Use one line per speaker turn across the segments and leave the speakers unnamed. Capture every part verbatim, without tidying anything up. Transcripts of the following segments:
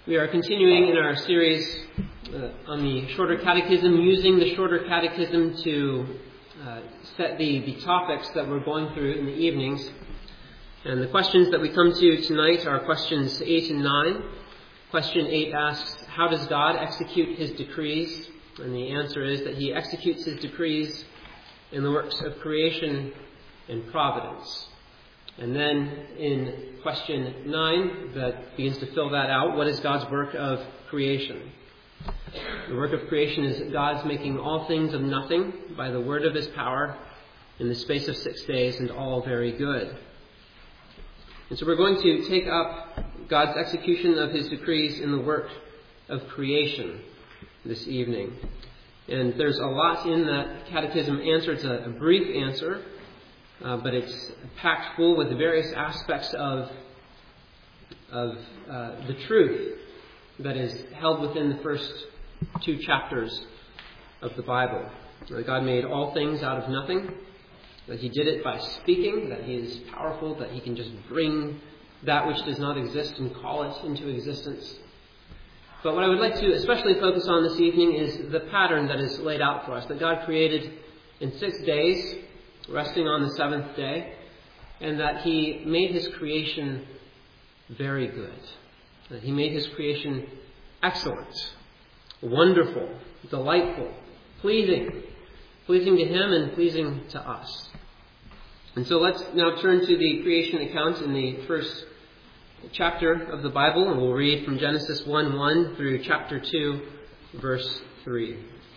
We are continuing in our series uh, on the Shorter Catechism, using the Shorter Catechism to uh, set the, the topics that we're going through in the evenings. And the questions that we come to tonight are questions eight and nine. Question eight asks, how does God execute his decrees? And the answer is that he executes his decrees in the works of creation and providence. And then in question nine, that begins to fill that out, what is God's work of creation? The work of creation is God's making all things of nothing by the word of his power in the space of six days, and all very good. And so we're going to take up God's execution of his decrees in the work of creation this evening. And there's a lot in that catechism answer. It's a, a brief answer. Uh, but it's packed full with various aspects of, of uh, the truth that is held within the first two chapters of the Bible. That God made all things out of nothing, that he did it by speaking, that he is powerful, that he can just bring that which does not exist and call it into existence. But what I would like to especially focus on this evening is the pattern that is laid out for us, that God created in six days, resting on the seventh day, and that he made his creation very good. That he made his creation excellent, wonderful, delightful, pleasing, pleasing to him and pleasing to us. And so let's now turn to the creation account in the first chapter of the Bible, and we'll read from Genesis one one through chapter two, verse three.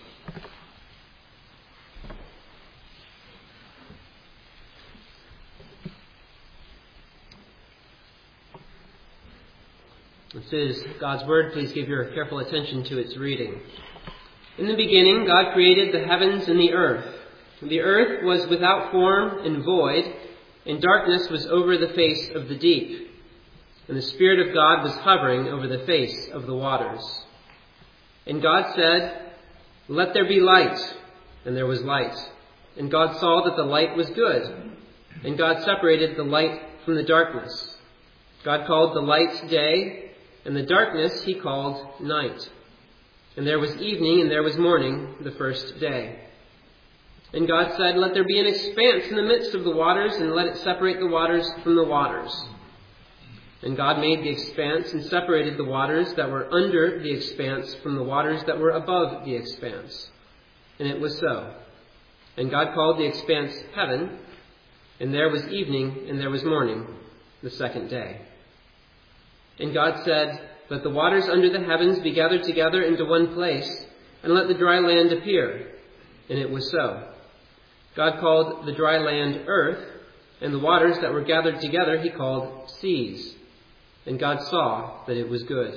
This is God's Word. Please give your careful attention to its reading. In the beginning, God created the heavens and the earth. The earth was without form and void, and darkness was over the face of the deep. And the Spirit of God was hovering over the face of the waters. And God said, "Let there be light." And there was light. And God saw that the light was good. And God separated the light from the darkness. God called the light day, and the darkness he called night. And there was evening and there was morning the first day. And God said, "Let there be an expanse in the midst of the waters, and let it separate the waters from the waters." And God made the expanse and separated the waters that were under the expanse from the waters that were above the expanse. And it was so. And God called the expanse heaven, and there was evening and there was morning the second day. And God said, "Let the waters under the heavens be gathered together into one place, and let the dry land appear." And it was so. God called the dry land earth, and the waters that were gathered together he called seas. And God saw that it was good.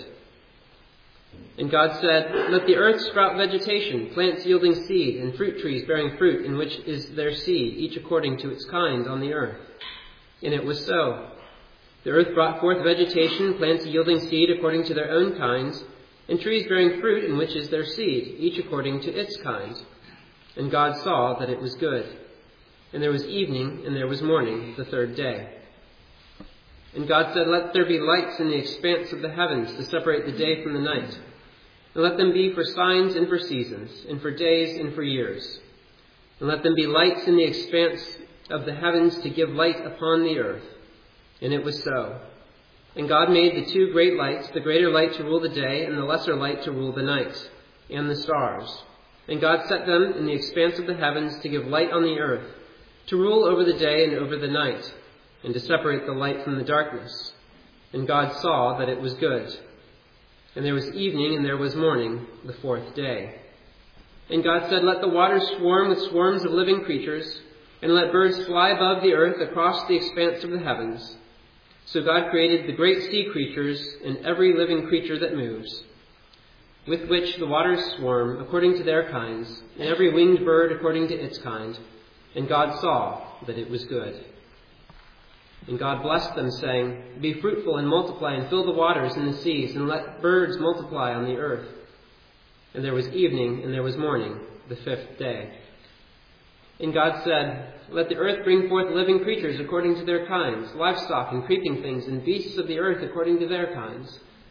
And God said, "Let the earth sprout vegetation, plants yielding seed, and fruit trees bearing fruit, in which is their seed, each according to its kind on the earth." And it was so. The earth brought forth vegetation, plants yielding seed according to their own kinds, and trees bearing fruit in which is their seed, each according to its kind. And God saw that it was good. And there was evening and there was morning the third day. And God said, "Let there be lights in the expanse of the heavens to separate the day from the night. And let them be for signs and for seasons, and for days and for years. And let them be lights in the expanse of the heavens to give light upon the earth." And it was so. And God made the two great lights, the greater light to rule the day, and the lesser light to rule the night, and the stars. And God set them in the expanse of the heavens to give light on the earth, to rule over the day and over the night, and to separate the light from the darkness. And God saw that it was good. And there was evening and there was morning the fourth day. And God said, "Let the waters swarm with swarms of living creatures, and let birds fly above the earth across the expanse of the heavens." So God created the great sea creatures and every living creature that moves, with which the waters swarm according to their kinds, and every winged bird according to its kind. And God saw that it was good. And God blessed them, saying, "Be fruitful and multiply, and fill the waters and the seas, and let birds multiply on the earth." And there was evening and there was morning the fifth day. And God said, "Let the earth bring forth living creatures according to their kinds, livestock and creeping things, and beasts of the earth according to their kinds."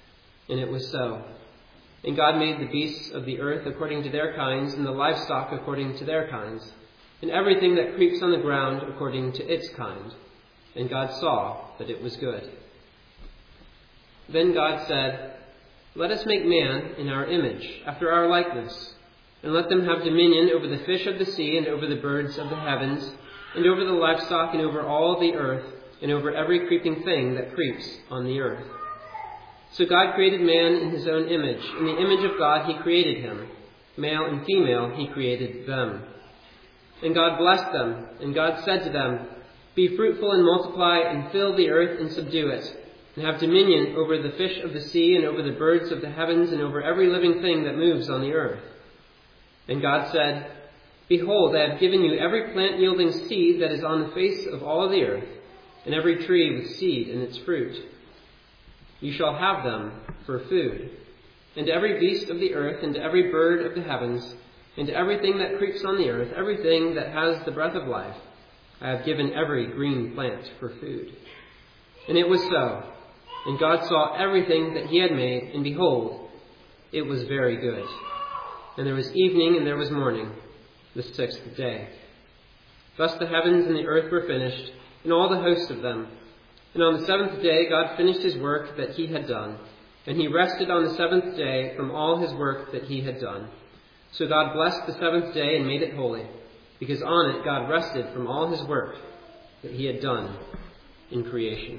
And it was so. And God made the beasts of the earth according to their kinds, and the livestock according to their kinds, and everything that creeps on the ground according to its kind. And God saw that it was good. Then God said, "Let us make man in our image, after our likeness, and let them have dominion over the fish of the sea, and over the birds of the heavens, and over the livestock, and over all the earth, and over every creeping thing that creeps on the earth." So God created man in his own image. In the image of God he created him. Male and female he created them. And God blessed them, and God said to them, "Be fruitful and multiply, and fill the earth and subdue it, and have dominion over the fish of the sea, and over the birds of the heavens, and over every living thing that moves on the earth." And God said, "Behold, I have given you every plant yielding seed that is on the face of all the earth, and every tree with seed in its fruit. You shall have them for food. And to every beast of the earth, and to every bird of the heavens, and to everything that creeps on the earth, everything that has the breath of life, I have given every green plant for food." And it was so. And God saw everything that he had made, and behold, it was very good. And there was evening and there was morning, the sixth day. Thus the heavens and the earth were finished, and all the host of them. And on the seventh day God finished his work that he had done, and he rested on the seventh day from all his work that he had done. So God blessed the seventh day and made it holy, because on it God rested from all his work that he had done in creation.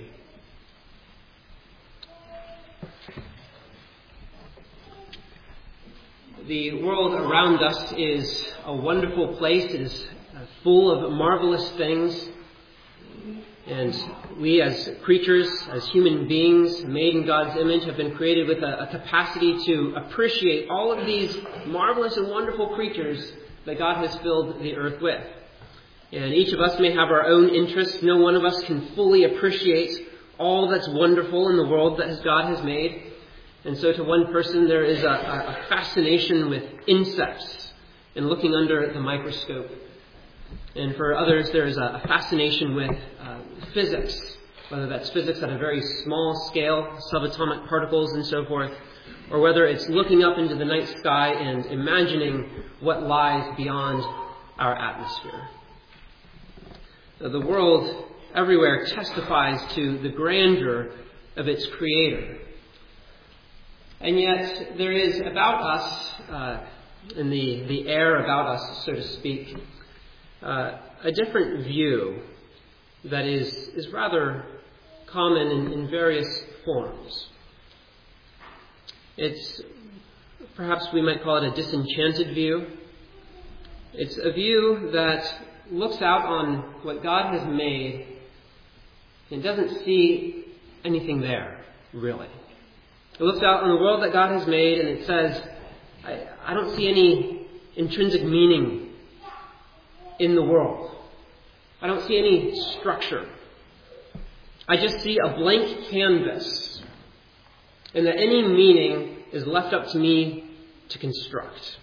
The world around us is a wonderful place. It is full of marvelous things. And we as creatures, as human beings made in God's image, have been created with a, a capacity to appreciate all of these marvelous and wonderful creatures that God has filled the earth with. And each of us may have our own interests. No one of us can fully appreciate all that's wonderful in the world that God has made. And so to one person there is a, a fascination with insects and looking under the microscope. And for others there is a, a fascination with uh, physics, whether that's physics at a very small scale, subatomic particles and so forth, or whether it's looking up into the night sky and imagining what lies beyond our atmosphere. The world everywhere testifies to the grandeur of its creator. And yet there is about us, uh, in the, the air about us, so to speak, uh, a different view that is, is rather common in, in various forms. It's, perhaps we might call it a disenchanted view. It's a view that looks out on what God has made and doesn't see anything there, really. It looks out on the world that God has made and it says, I, I don't see any intrinsic meaning in the world. I don't see any structure. I just see a blank canvas, and that any meaning is left up to me to construct.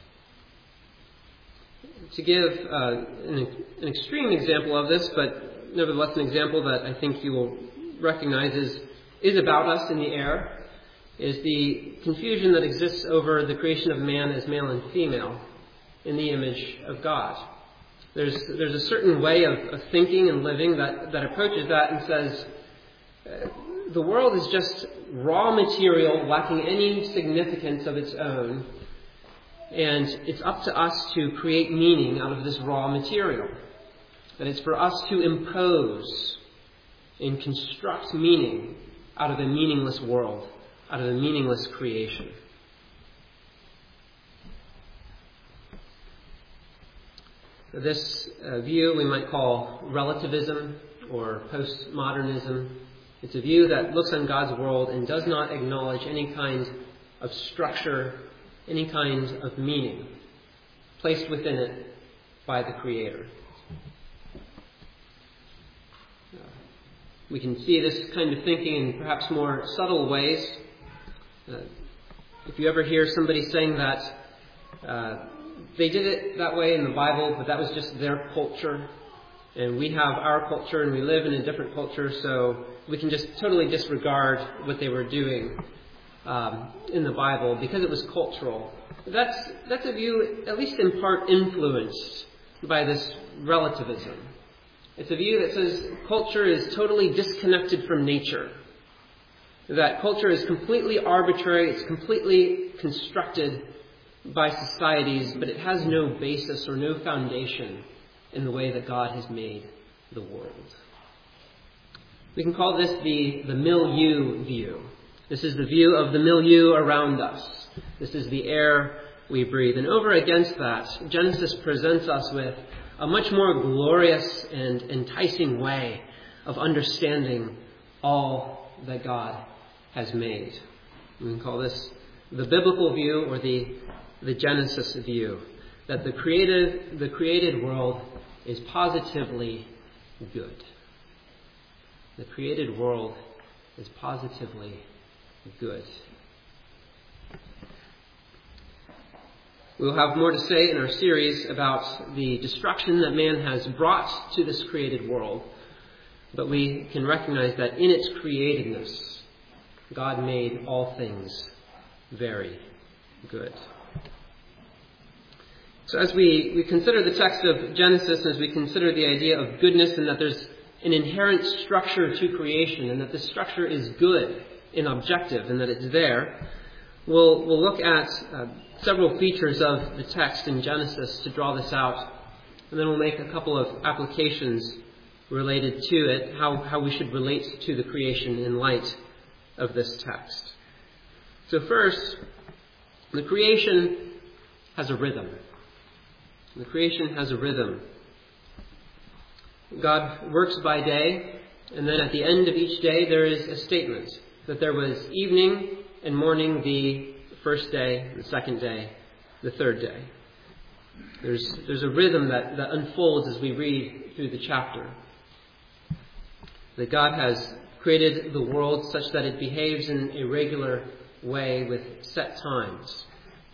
To give uh, an, an extreme example of this, but nevertheless an example that I think you will recognize is, is about us in the air, is the confusion that exists over the creation of man as male and female in the image of God. There's there's a certain way of, of thinking and living that, that approaches that and says, uh, the world is just raw material lacking any significance of its own, and it's up to us to create meaning out of this raw material. That it's for us to impose and construct meaning out of a meaningless world, out of a meaningless creation. This uh, view we might call relativism or postmodernism. It's a view that looks on God's world and does not acknowledge any kind of structure, any kind of meaning placed within it by the Creator. We can see this kind of thinking in perhaps more subtle ways. Uh, if you ever hear somebody saying that uh, they did it that way in the Bible, but that was just their culture, and we have our culture and we live in a different culture, so we can just totally disregard what they were doing. um, in the Bible because it was cultural. That's, that's a view, at least in part, influenced by this relativism. It's a view that says culture is totally disconnected from nature. That culture is completely arbitrary, it's completely constructed by societies, but it has no basis or no foundation in the way that God has made the world. We can call this the, the milieu view. This is the view of the milieu around us. This is the air we breathe. And over against that, Genesis presents us with a much more glorious and enticing way of understanding all that God has made. We can call this the biblical view or the, the Genesis view, that the created, the created world is positively good. The created world is positively good. We'll have more to say in our series about the destruction that man has brought to this created world, but we can recognize that in its createdness, God made all things very good. So as we, we consider the text of Genesis, as we consider the idea of goodness and that there's an inherent structure to creation and that this structure is good and objective and that it's there, we'll, we'll look at uh, several features of the text in Genesis to draw this out. And then we'll make a couple of applications related to it, how, how we should relate to the creation in light of this text. So first, the creation has a rhythm. The creation has a rhythm. God works by day, and then at the end of each day there is a statement that there was evening and morning the first day, the second day, the third day. There's, there's a rhythm that, that unfolds as we read through the chapter. That God has created the world such that it behaves in a regular way with set times.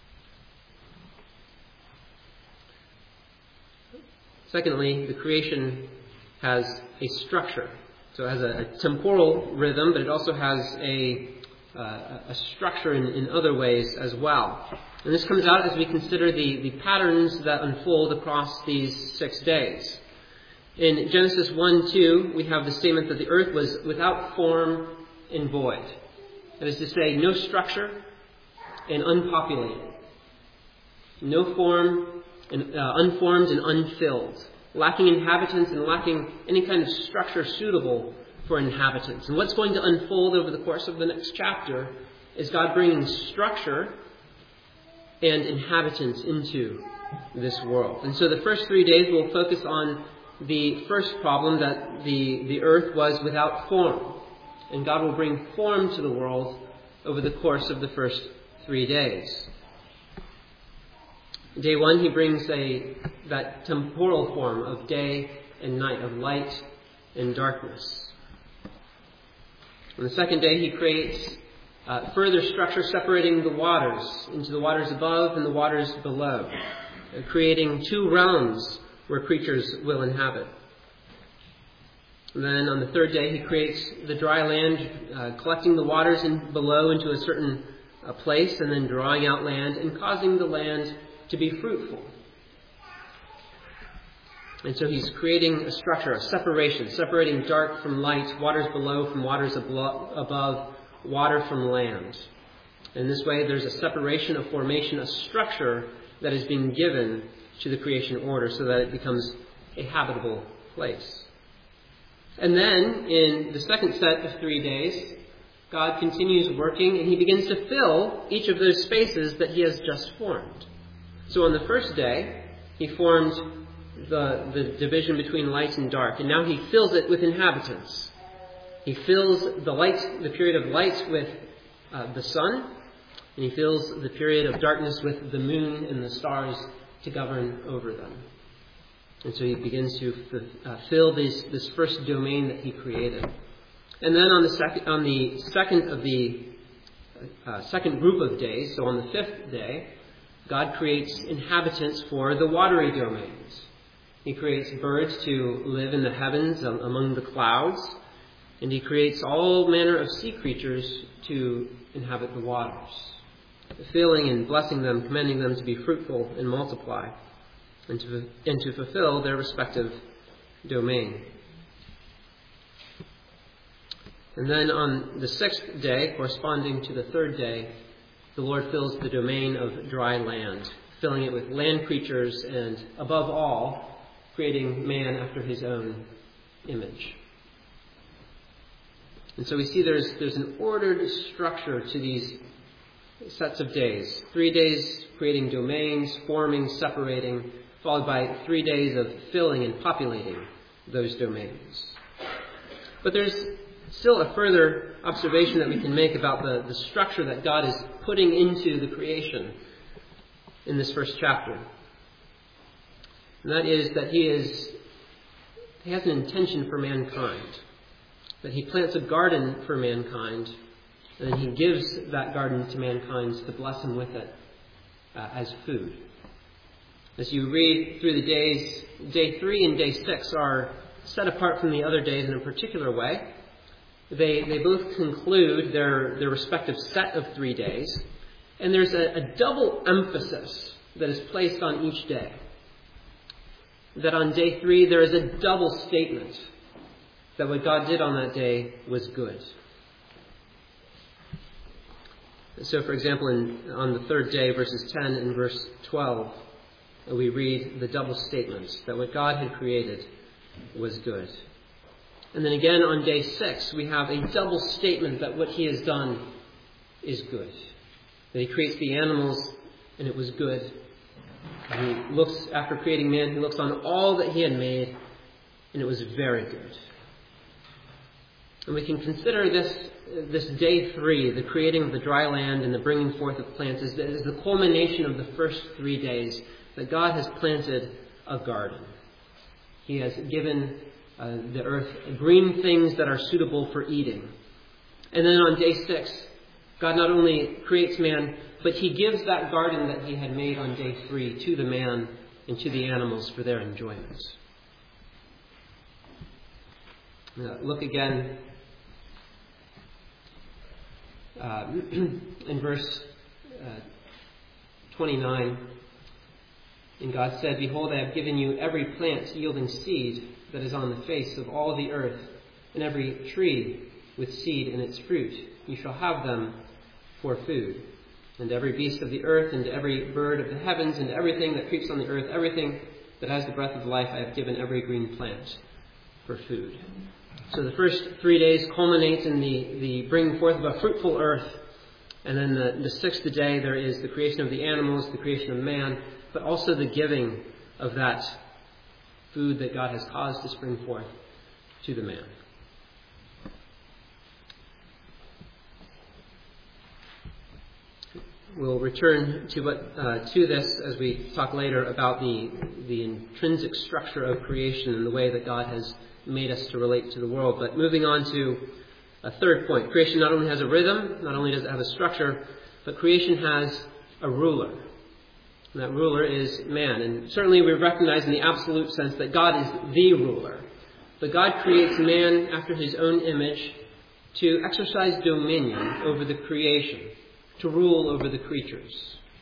Secondly, the creation has a structure. So it has a, a temporal rhythm, but it also has a, uh, a structure in, in other ways as well. And this comes out as we consider the, the patterns that unfold across these six days. In Genesis one two, we have the statement that the earth was without form and void. That is to say, no structure and unpopulated. No form, and, uh, unformed and unfilled. Lacking inhabitants and lacking any kind of structure suitable for inhabitants. And what's going to unfold over the course of the next chapter is God bringing structure and inhabitants into this world. And so the first three days will focus on the first problem, that the, the earth was without form. And God will bring form to the world over the course of the first three days. Day one, he brings a that temporal form of day and night, of light and darkness. On the second day, he creates uh, further structure separating the waters into the waters above and the waters below, uh, creating two realms where creatures will inhabit. And then on the third day, he creates the dry land, uh, collecting the waters in below into a certain uh, place, and then drawing out land and causing the land to be fruitful. And so he's creating a structure, a separation, separating dark from light, waters below from waters above, water from land. In this way, there's a separation, a formation, a structure that is being given to the creation order so that it becomes a habitable place. And then, in the second set of three days, God continues working and he begins to fill each of those spaces that he has just formed. So on the first day, he formed the, the division between light and dark, and now he fills it with inhabitants. He fills the light, the period of light with uh, the sun, and he fills the period of darkness with the moon and the stars to govern over them. And so he begins to uh, fill this, this first domain that he created. And then on the second, on the second of the uh, second group of days, so on the fifth day, God creates inhabitants for the watery domains. He creates birds to live in the heavens um, among the clouds, and he creates all manner of sea creatures to inhabit the waters, filling and blessing them, commanding them to be fruitful and multiply, and to, and to fulfill their respective domain. And then on the sixth day, corresponding to the third day, the Lord fills the domain of dry land, filling it with land creatures and, above all, creating man after his own image. And so we see there's, there's an ordered structure to these sets of days. Three days creating domains, forming, separating, followed by three days of filling and populating those domains. But there's still a further observation that we can make about the, the structure that God is putting into the creation in this first chapter. And that is that he is he has an intention for mankind. That he plants a garden for mankind, and then he gives that garden to mankind to bless them with it uh, as food. As you read through the days, day three and day six are set apart from the other days in a particular way. They they both conclude their, their respective set of three days, and there's a, a double emphasis that is placed on each day. That on day three there is a double statement that what God did on that day was good. So, for example, in, on the third day, verses ten and verse twelve, we read the double statement that what God had created was good. And then again on day six, we have a double statement that what he has done is good. That he creates the animals, and it was good. And he looks, after creating man, he looks on all that he had made, and it was very good. And we can consider this this day three, the creating of the dry land and the bringing forth of plants, as the, as the culmination of the first three days that God has planted a garden. He has given uh, the earth green things that are suitable for eating. And then on day six, God not only creates man, but he gives that garden that he had made on day three to the man and to the animals for their enjoyment. Now, look again uh, in verse uh, twenty-nine. And God said, "Behold, I have given you every plant yielding seed that is on the face of all the earth, and every tree with seed in its fruit. You shall have them for food. And every beast of the earth, and every bird of the heavens, and everything that creeps on the earth, everything that has the breath of life, I have given every green plant for food." So the first three days culminate in the, the bringing forth of a fruitful earth. And then the, the sixth day, there is the creation of the animals, the creation of man, but also the giving of that food that God has caused to spring forth to the man. We'll return to what uh, to this as we talk later about the the intrinsic structure of creation and the way that God has made us to relate to the world. But moving on to a third point. Creation not only has a rhythm, not only does it have a structure, but creation has a ruler. And that ruler is man. And certainly we recognize in the absolute sense that God is the ruler. But God creates man after his own image to exercise dominion over the creation, to rule over the creatures.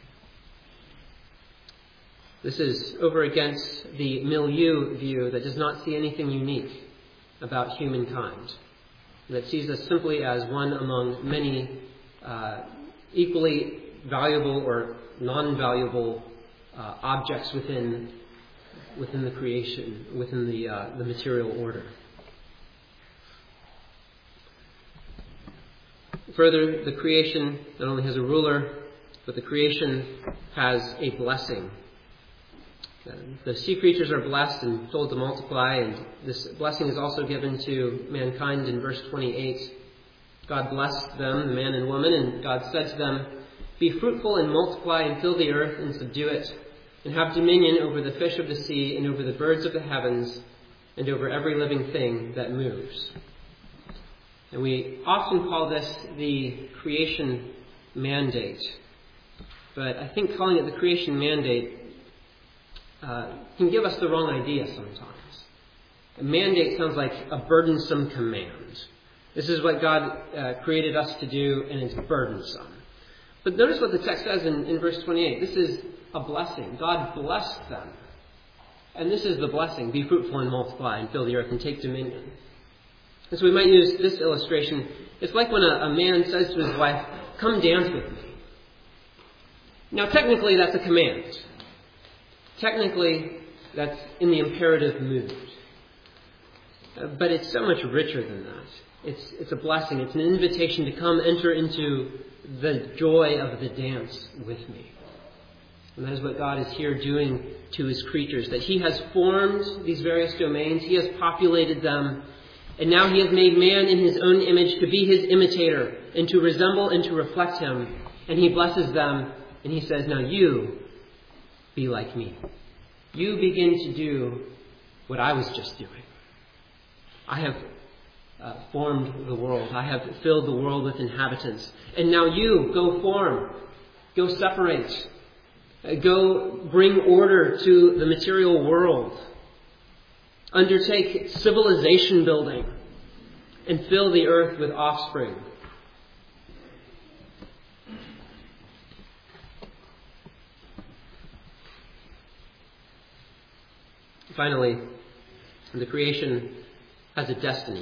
This is over against the milieu view that does not see anything unique about humankind, that sees us simply as one among many uh, equally valuable or non-valuable uh, objects within within the creation, within the uh, the material order. Further, the creation not only has a ruler, but the creation has a blessing. Uh, the sea creatures are blessed and told to multiply, and this blessing is also given to mankind in verse twenty-eight. God blessed them, the man and woman, and God said to them, "Be fruitful and multiply and fill the earth and subdue it, and have dominion over the fish of the sea and over the birds of the heavens and over every living thing that moves." And we often call this the creation mandate. But I think calling it the creation mandate uh, can give us the wrong idea sometimes. A mandate sounds like a burdensome command. This is what God uh, created us to do, and it's burdensome. But notice what the text says in, in verse twenty-eight. This is a blessing. God blessed them. And this is the blessing. Be fruitful and multiply and fill the earth and take dominion. And so we might use this illustration. It's like when a, a man says to his wife, come dance with me. Now technically that's a command. Technically that's in the imperative mood. Uh, but it's so much richer than that. It's, it's a blessing. It's an invitation to come enter into the joy of the dance with me. And that is what God is here doing to his creatures. That he has formed these various domains. He has populated them. And now he has made man in his own image to be his imitator and to resemble and to reflect him. And he blesses them and he says, now you be like me. You begin to do what I was just doing. I have uh, formed the world. I have filled the world with inhabitants. And now you go form. Go separate. Uh, go bring order to the material world. Undertake civilization building and fill the earth with offspring. Finally, the creation has a destiny.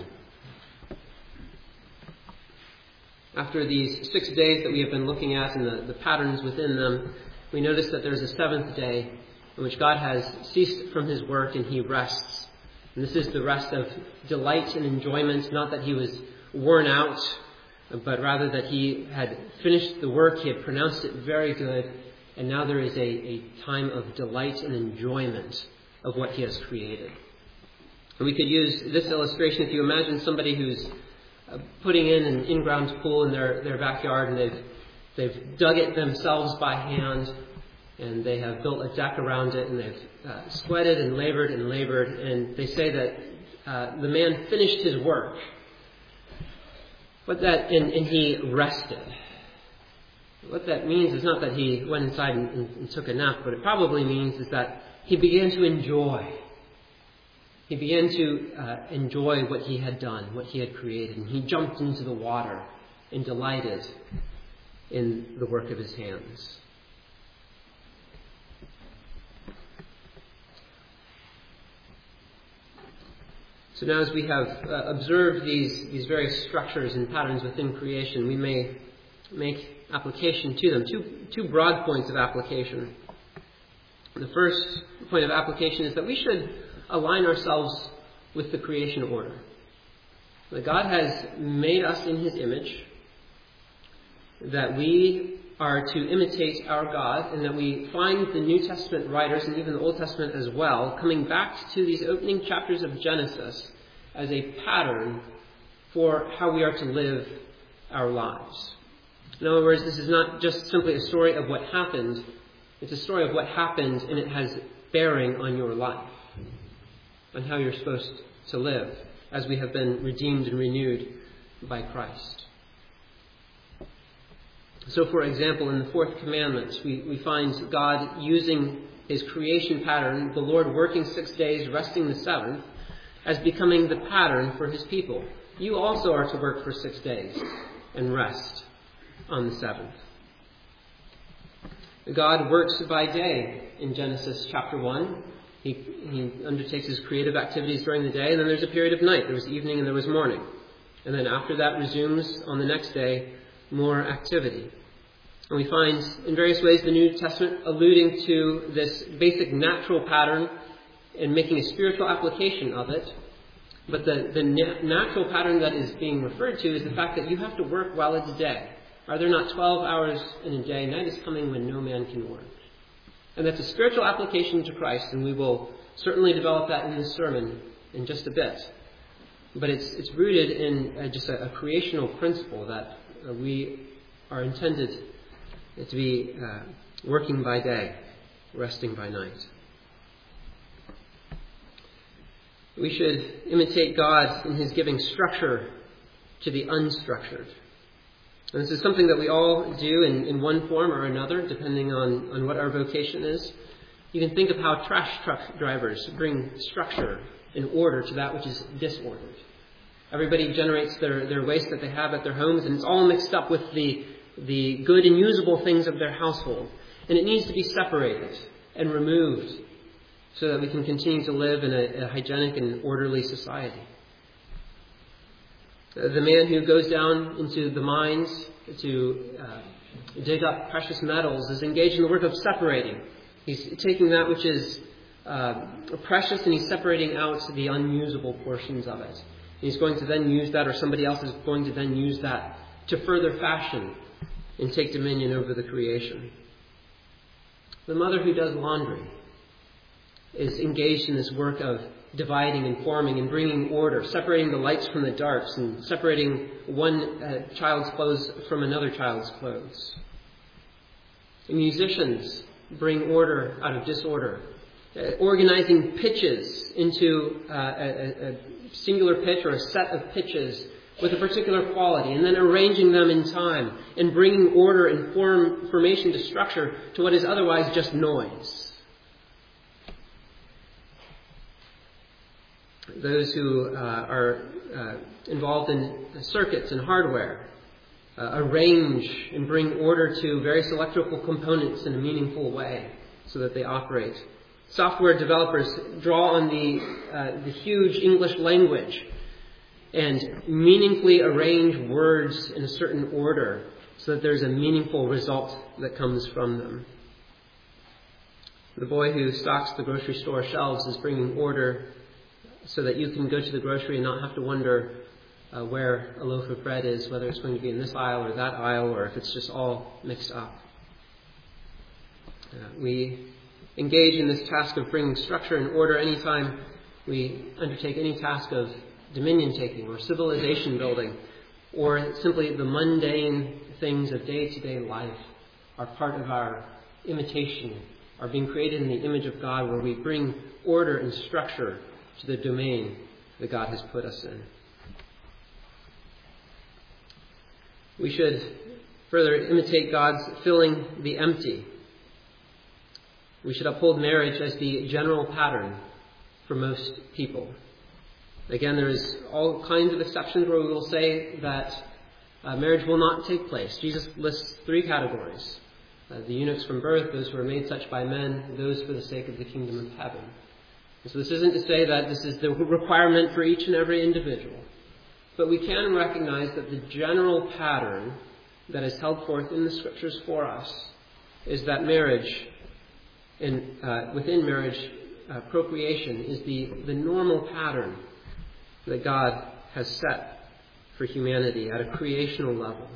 After these six days that we have been looking at and the, the patterns within them, we notice that there's a seventh day in which God has ceased from his work and he rests. And this is the rest of delight and enjoyment, not that he was worn out, but rather that he had finished the work, he had pronounced it very good, and now there is a, a time of delight and enjoyment of what he has created. And we could use this illustration if you imagine somebody who's uh, putting in an in-ground pool in their, their backyard, and they've, they've dug it themselves by hand, and they have built a deck around it, and they've uh, sweated and labored and labored. And they say that uh, the man finished his work, but that and, and he rested. What that means is not that he went inside and, and, and took a nap. What it probably means is that he began to enjoy. He began to uh, enjoy what he had done, what he had created, and he jumped into the water and delighted in the work of his hands. So now as we have uh, observed these, these various structures and patterns within creation, we may make application to them. Two, two broad points of application. The first point of application is that we should align ourselves with the creation order. That God has made us in his image, that we are to imitate our God, and that we find the New Testament writers, and even the Old Testament as well, coming back to these opening chapters of Genesis as a pattern for how we are to live our lives. In other words, this is not just simply a story of what happened. It's a story of what happened, and it has bearing on your life, on how you're supposed to live as we have been redeemed and renewed by Christ. So, for example, in the fourth commandment, we, we find God using his creation pattern, the Lord working six days, resting the seventh, as becoming the pattern for his people. You also are to work for six days and rest on the seventh. God works by day in Genesis chapter one. He, he undertakes his creative activities during the day, and then there's a period of night. There was evening and there was morning. And then after that resumes on the next day more activity. And we find in various ways the New Testament alluding to this basic natural pattern and making a spiritual application of it. But the, the natural pattern that is being referred to is the fact that you have to work while it's day. Are there not twelve hours in a day? Night is coming when no man can work. And that's a spiritual application to Christ, and we will certainly develop that in this sermon in just a bit. But it's it's rooted in uh, just a, a creational principle that uh, we are intended to be uh, working by day, resting by night. We should imitate God in his giving structure to the unstructured. And this is something that we all do in, in one form or another, depending on, on what our vocation is. You can think of how trash truck drivers bring structure and order to that which is disordered. Everybody generates their, their waste that they have at their homes, and it's all mixed up with the, the good and usable things of their household. And it needs to be separated and removed so that we can continue to live in a, a hygienic and orderly society. The man who goes down into the mines to uh, dig up precious metals is engaged in the work of separating. He's taking that which is uh, precious and he's separating out the unusable portions of it. He's going to then use that, or somebody else is going to then use that to further fashion and take dominion over the creation. The mother who does laundry is engaged in this work of dividing and forming and bringing order, separating the lights from the darks and separating one uh, child's clothes from another child's clothes. And musicians bring order out of disorder, uh, organizing pitches into uh, a, a singular pitch or a set of pitches with a particular quality, and then arranging them in time and bringing order and form, formation to structure to what is otherwise just noise. Those who uh, are uh, involved in circuits and hardware uh, arrange and bring order to various electrical components in a meaningful way so that they operate. Software developers draw on the, uh, the huge English language and meaningfully arrange words in a certain order so that there's a meaningful result that comes from them. The boy who stocks the grocery store shelves is bringing order so that you can go to the grocery and not have to wonder uh, where a loaf of bread is, whether it's going to be in this aisle or that aisle, or if it's just all mixed up. Uh, we engage in this task of bringing structure and order anytime we undertake any task of dominion taking or civilization building, or simply the mundane things of day-to-day life are part of our imitation, are being created in the image of God, where we bring order and structure to the domain that God has put us in. We should further imitate God's filling the empty. We should uphold marriage as the general pattern for most people. Again, there is all kinds of exceptions where we will say that uh, marriage will not take place. Jesus lists three categories. Uh, the eunuchs from birth, those who are made such by men, those for the sake of the kingdom of heaven. And so this isn't to say that this is the requirement for each and every individual. But we can recognize that the general pattern that is held forth in the Scriptures for us is that marriage, and uh, within marriage, uh, procreation is the, the normal pattern that God has set for humanity at a creational level.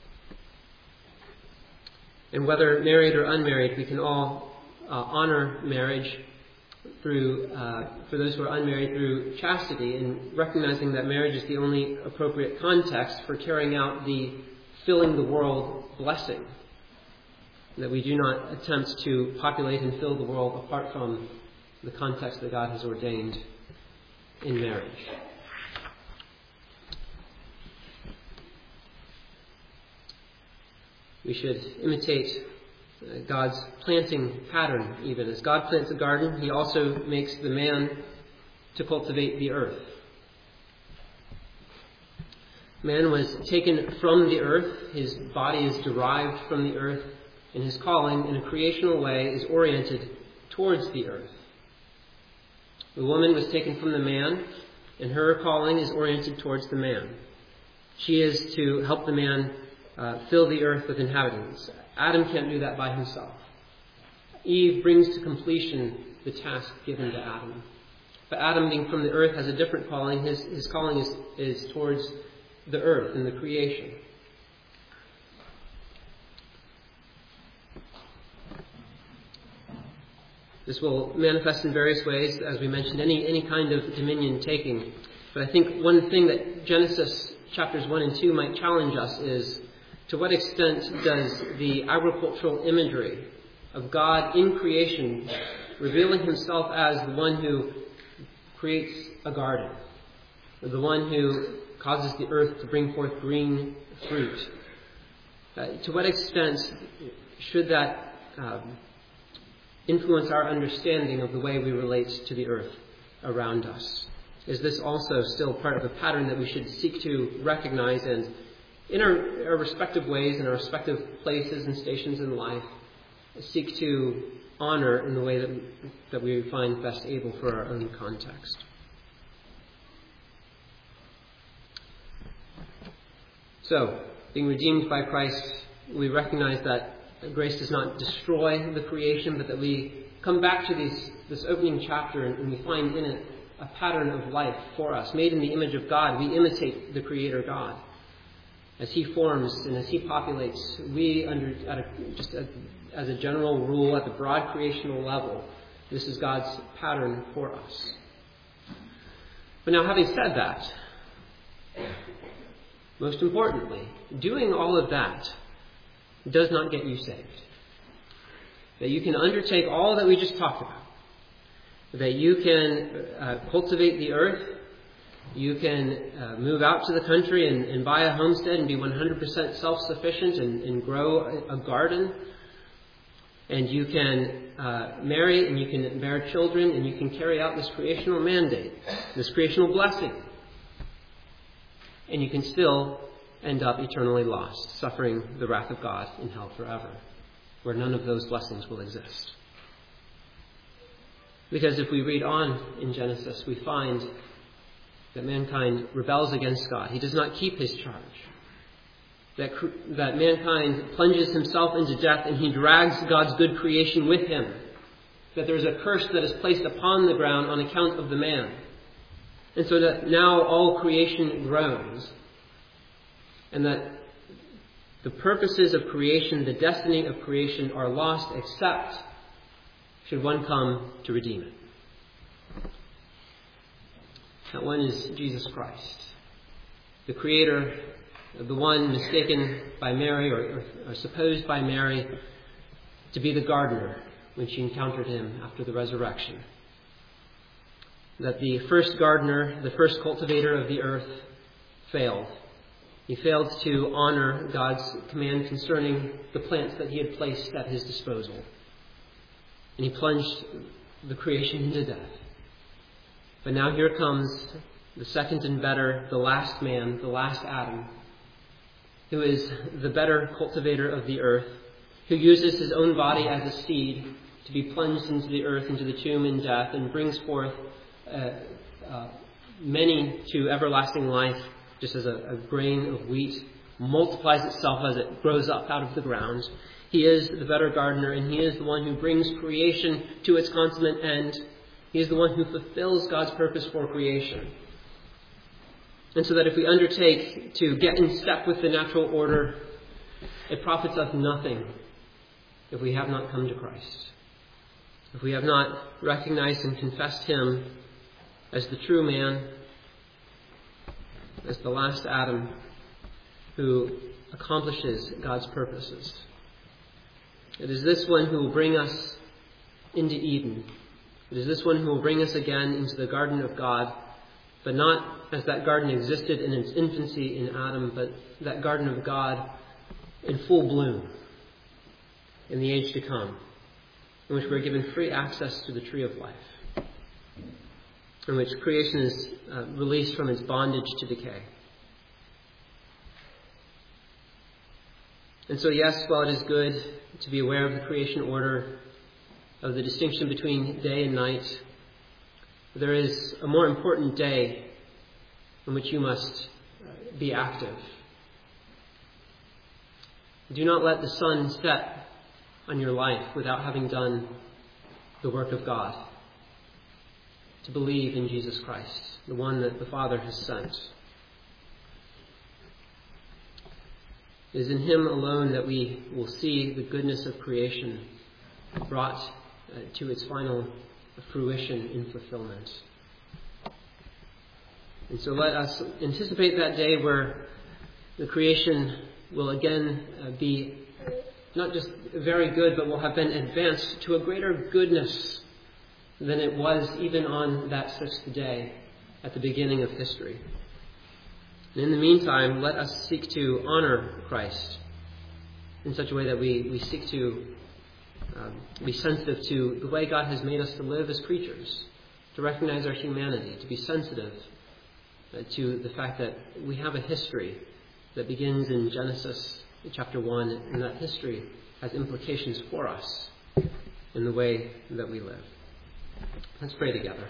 And whether married or unmarried, we can all uh, honor marriage through, uh, for those who are unmarried, through chastity, and recognizing that marriage is the only appropriate context for carrying out the filling the world blessing. That we do not attempt to populate and fill the world apart from the context that God has ordained in marriage. We should imitate God's planting pattern even. As God plants a garden, He also makes the man to cultivate the earth. Man was taken from the earth. His body is derived from the earth, and his calling in a creational way is oriented towards the earth. The woman was taken from the man, and her calling is oriented towards the man. She is to help the man uh, fill the earth with inhabitants. Adam can't do that by himself. Eve brings to completion the task given to Adam. But Adam, being from the earth, has a different calling. His, his calling is, is towards the earth and the creation. This will manifest in various ways, as we mentioned, any, any kind of dominion taking. But I think one thing that Genesis chapters one and two might challenge us is, to what extent does the agricultural imagery of God in creation, revealing Himself as the one who creates a garden, or the one who causes the earth to bring forth green fruit, uh, to what extent should that um, influence our understanding of the way we relate to the earth around us? is this also still part of a pattern that we should seek to recognize and, in our, our respective ways, in our respective places and stations in life, seek to honor in the way that, that we find best able for our own context? So, being redeemed by Christ, we recognize that grace does not destroy the creation, but that we come back to these, this opening chapter and, and we find in it a pattern of life for us. Made in the image of God, we imitate the Creator God. As He forms and as He populates, we, under at a, just a, as a general rule, at the broad creational level, this is God's pattern for us. But now, having said that, most importantly, doing all of that does not get you saved. That you can undertake all that we just talked about. That you can uh, cultivate the earth. You can uh, move out to the country and, and buy a homestead and be one hundred percent self-sufficient and, and grow a, a garden. And you can uh, marry and you can bear children and you can carry out this creational mandate, this creational blessing. And you can still end up eternally lost, suffering the wrath of God in hell forever, where none of those blessings will exist. Because if we read on in Genesis, we find that mankind rebels against God. He does not keep His charge. That, that mankind plunges himself into death and he drags God's good creation with him. That there is a curse that is placed upon the ground on account of the man. And so that now all creation groans. And that the purposes of creation, the destiny of creation are lost except should one come to redeem it. That one is Jesus Christ, the Creator, the one mistaken by Mary or, or, or supposed by Mary to be the gardener when she encountered Him after the resurrection. That the first gardener, the first cultivator of the earth, failed. He failed to honor God's command concerning the plants that He had placed at His disposal. And he plunged the creation into death. But now here comes the second and better, the last man, the last Adam, who is the better cultivator of the earth, who uses his own body as a seed to be plunged into the earth, into the tomb in death, and brings forth uh, uh, many to everlasting life, just as a, a grain of wheat multiplies itself as it grows up out of the ground. He is the better gardener, and He is the one who brings creation to its consummate end. He is the one who fulfills God's purpose for creation. And so that if we undertake to get in step with the natural order, it profits us nothing if we have not come to Christ. If we have not recognized and confessed Him as the true man, as the last Adam who accomplishes God's purposes. It is this one who will bring us into Eden. It is this one who will bring us again into the garden of God, but not as that garden existed in its infancy in Adam, but that garden of God in full bloom in the age to come, in which we are given free access to the tree of life, in which creation is uh, released from its bondage to decay. And so, yes, while it is good to be aware of the creation order, of the distinction between day and night, there is a more important day in which you must be active. Do not let the sun set on your life without having done the work of God, to believe in Jesus Christ, the one that the Father has sent. It is in Him alone that we will see the goodness of creation brought uh, to its final fruition in fulfillment. And so let us anticipate that day where the creation will again uh, be not just very good, but will have been advanced to a greater goodness than it was even on that sixth day at the beginning of history. And in the meantime, let us seek to honor Christ in such a way that we, we seek to um, be sensitive to the way God has made us to live as creatures, to recognize our humanity, to be sensitive uh, to the fact that we have a history that begins in Genesis chapter one, and that history has implications for us in the way that we live. Let's pray together.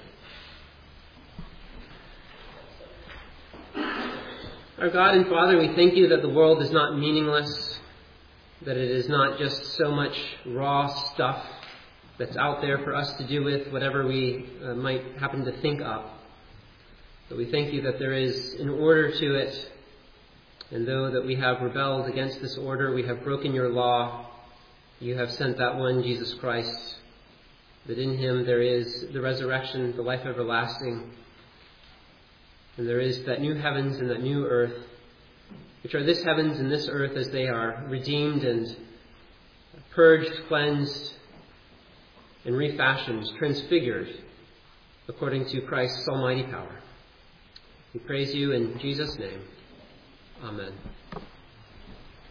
Our God and Father, we thank you that the world is not meaningless, that it is not just so much raw stuff that's out there for us to do with whatever we uh, might happen to think up. But we thank you that there is an order to it, and though that we have rebelled against this order, we have broken your law, you have sent that one, Jesus Christ, that in him there is the resurrection, the life everlasting, and there is that new heavens and that new earth, which are this heavens and this earth as they are redeemed and purged, cleansed, and refashioned, transfigured, according to Christ's almighty power. We praise you in Jesus' name. Amen.